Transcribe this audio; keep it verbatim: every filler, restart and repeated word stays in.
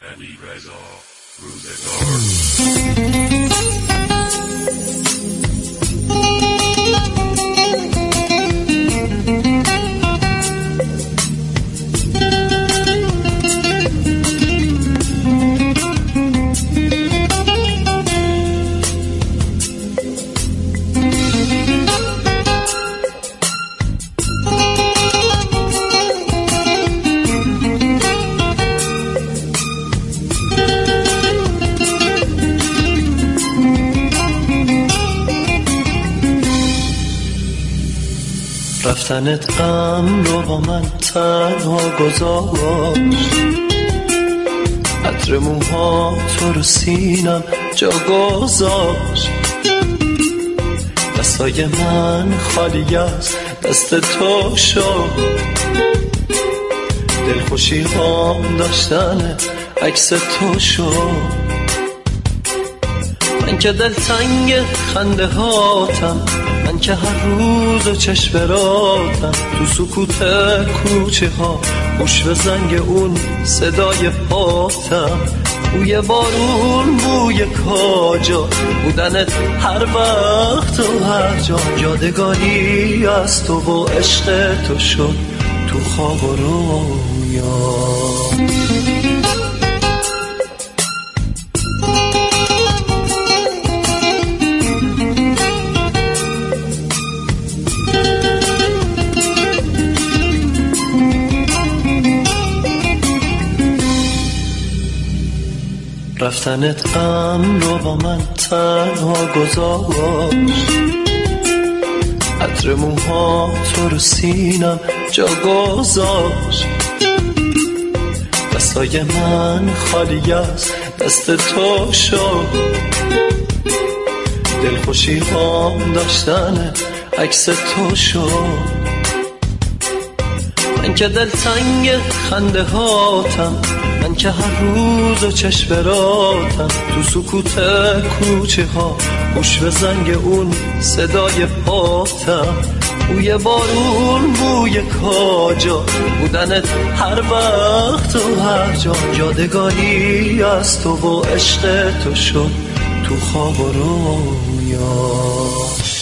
علیرضا روزگار. رفتنت غم رو با من تنها گذاشت، عطر موها تو رو سینم جا گذاشت. دستای من خالی از دست تو شد، دلخوشی هام داشتن عکس تو شد. من که دلتنگ خنده هاتم، من که هر روز و چشم راتم، تو سکوت کوچه ها گوش به زنگ اون صدای پاتم. بوی بارون، بوی کاجا، بودنت هر وقت و هر جا. یادگاری از تو و عشق تو شد تو خواب و رویا. رفتنت غم رو با من تنها گذاشت، عطر موها تو رو سینم جا گذاشت. دستای من خالی از دست تو شد، دلخوشی هام داشتن عکس تو شد. من که دلتنگ خنده هاتم، من که هر روز و چشم راتم، تو سکوت کوچه ها گوش به زنگ اون صدای پاتم. بوی بارون، بوی کاجا، بودنت هر وقت و هر جا. یادگاری از تو و عشق تو شد تو خواب و رویا.